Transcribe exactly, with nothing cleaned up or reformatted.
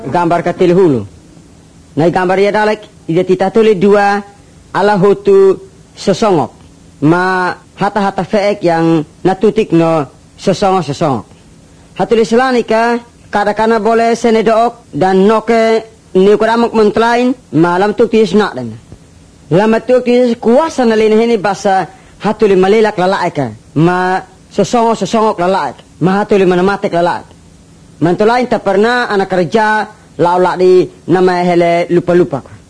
gambar katil hulu. Nah gambar ya dalek ida tita tulis dua ala hutu sesongok ma hata-hata feek yang natutik no sesongok-sesongok. Hatulis selanika kadakana boleh senedook dan noke niukuramuk mentlain malam tuk tis nak dan. Lama tuk tis kuasa nalin ini bahasa hatuli malilak lalaika ma sesongok-sesongok lalaik ma hatuli manamatik lalaik. Mantulain tak pernah anak kerja laulak di nama hele lupa-lupa.